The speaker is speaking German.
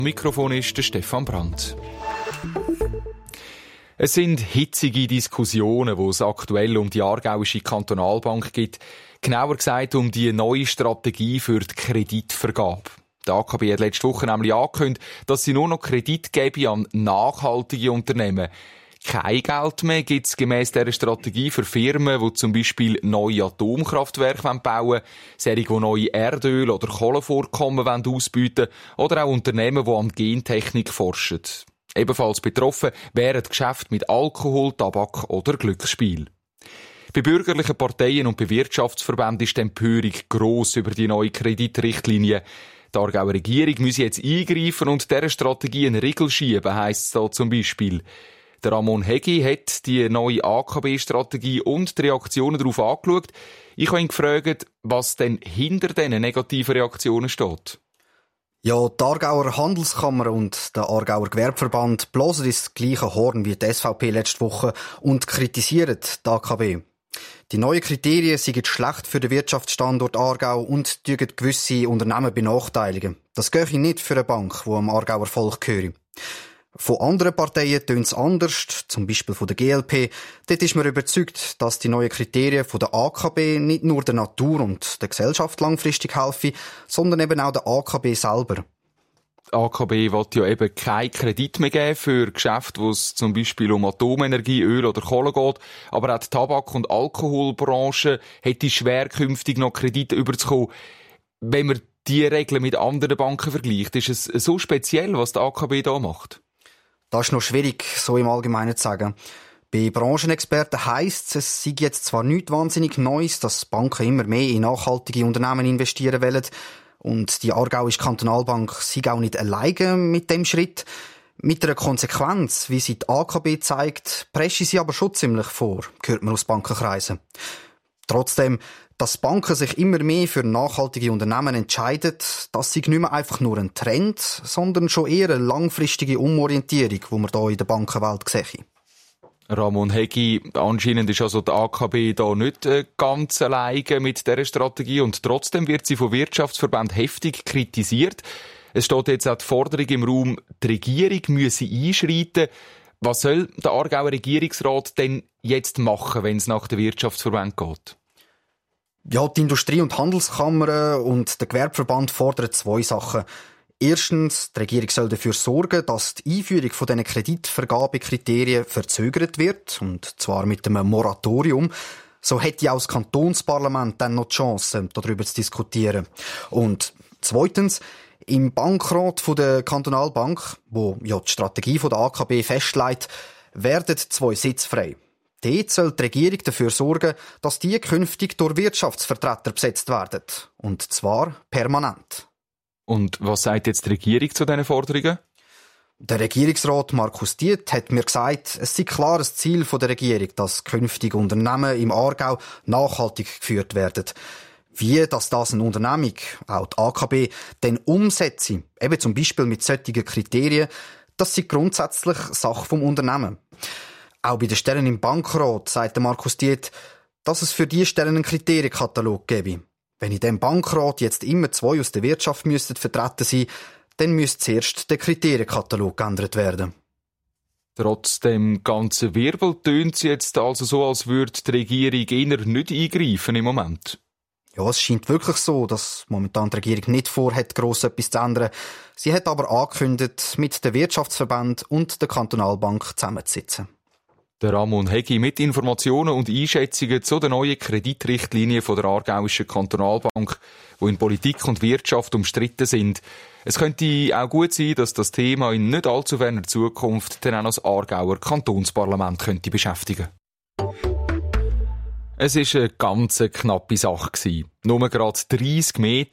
Am Mikrofon ist der Stefan Brandt. Es sind hitzige Diskussionen, die es aktuell um die Aargauische Kantonalbank gibt. Genauer gesagt um die neue Strategie für die Kreditvergabe. Die AKB hat letzte Woche nämlich angekündigt, dass sie nur noch Kredit geben an nachhaltige Unternehmen. Kein Geld mehr gibt es gemäss dieser Strategie für Firmen, die zum Beispiel neue Atomkraftwerke bauen wollen, solche, die neue Erdöl- oder Kohlevorkommen ausbieten wollen, oder auch Unternehmen, die an Gentechnik forschen. Ebenfalls betroffen wären Geschäfte mit Alkohol, Tabak oder Glücksspiel. Bei bürgerlichen Parteien und bei Wirtschaftsverbänden ist die Empörung gross über die neue Kreditrichtlinie. Die Aargauer Regierung müsse jetzt eingreifen und dieser Strategie einen Riegel schieben, heisst es da zum Beispiel. Der Ramon Hegi hat die neue AKB-Strategie und die Reaktionen darauf angeschaut. Ich habe ihn gefragt, was denn hinter diesen negativen Reaktionen steht. Ja, die Aargauer Handelskammer und der Aargauer Gewerbeverband blasen ins gleiche Horn wie die SVP letzte Woche und kritisieren die AKB. Die neuen Kriterien sind schlecht für den Wirtschaftsstandort Aargau und gewisse Unternehmen benachteiligen. Das gehe nicht für eine Bank, die am Aargauer Volk gehört. Von anderen Parteien tönt es anders, zum Beispiel von der GLP. Dort ist man überzeugt, dass die neuen Kriterien von der AKB nicht nur der Natur und der Gesellschaft langfristig helfen, sondern eben auch der AKB selber. Die AKB will ja eben keinen Kredit mehr geben für Geschäfte, wo es zum Beispiel um Atomenergie, Öl oder Kohle geht. Aber auch die Tabak- und Alkoholbranche hätte schwer künftig noch Kredite überzukommen. Wenn man die Regeln mit anderen Banken vergleicht, ist es so speziell, was die AKB da macht? Das ist noch schwierig, so im Allgemeinen zu sagen. Bei Branchenexperten heisst es sei jetzt zwar nichts wahnsinnig Neues, dass Banken immer mehr in nachhaltige Unternehmen investieren wollen. Und die Aargauische Kantonalbank sei auch nicht alleine mit dem Schritt. Mit einer Konsequenz, wie sie die AKB zeigt, presche sie aber schon ziemlich vor, hört man aus Bankenkreisen. Trotzdem, dass Banken sich immer mehr für nachhaltige Unternehmen entscheiden, das sei nicht mehr einfach nur ein Trend, sondern schon eher eine langfristige Umorientierung, die man hier in der Bankenwelt sehen. Ramon Hegi, anscheinend ist also die AKB da nicht ganz alleine mit dieser Strategie und trotzdem wird sie von Wirtschaftsverbänden heftig kritisiert. Es steht jetzt auch die Forderung im Raum, die Regierung müsse einschreiten. Was soll der Aargauer Regierungsrat denn jetzt machen, wenn es nach den Wirtschaftsverbänden geht? Ja, die Industrie- und Handelskammer und der Gewerbeverband fordern zwei Sachen. Erstens, die Regierung soll dafür sorgen, dass die Einführung von diesen Kreditvergabekriterien verzögert wird, und zwar mit einem Moratorium. So hätte auch das Kantonsparlament dann noch die Chance, darüber zu diskutieren. Und zweitens, im Bankrat der Kantonalbank, wo ja die Strategie der AKB festlegt, werden 2 Sitze frei. Dort soll die Regierung dafür sorgen, dass die künftig durch Wirtschaftsvertreter besetzt werden. Und zwar permanent. Und was sagt jetzt die Regierung zu diesen Forderungen? Der Regierungsrat Markus Diet hat mir gesagt, es sei klares Ziel der Regierung, dass künftige Unternehmen im Aargau nachhaltig geführt werden. Wie das eine Unternehmung, auch die AKB, dann umsetze, eben zum Beispiel mit solchen Kriterien, das sei grundsätzlich Sache vom Unternehmen. Auch bei den Stellen im Bankrat sagt Markus Diet, dass es für diese Stellen einen Kriterienkatalog gebe. Wenn in diesem Bankrat jetzt immer 2 aus der Wirtschaft vertreten sein, dann müsste zuerst der Kriterienkatalog geändert werden. Trotz dem ganzen Wirbel tönt es jetzt also so, als würde die Regierung eher nicht eingreifen im Moment. Ja, es scheint wirklich so, dass momentan die Regierung nicht vorhat, gross etwas zu ändern. Sie hat aber angekündigt, mit den Wirtschaftsverbänden und der Kantonalbank zusammenzusitzen. Der Ramon Hegi mit Informationen und Einschätzungen zu der neuen Kreditrichtlinie von der Aargauischen Kantonalbank, die in Politik und Wirtschaft umstritten sind. Es könnte auch gut sein, dass das Thema in nicht allzu ferner Zukunft dann auch das Aargauer Kantonsparlament könnte beschäftigen. Es war eine ganz knappe Sache. Nur gerade 30 Meter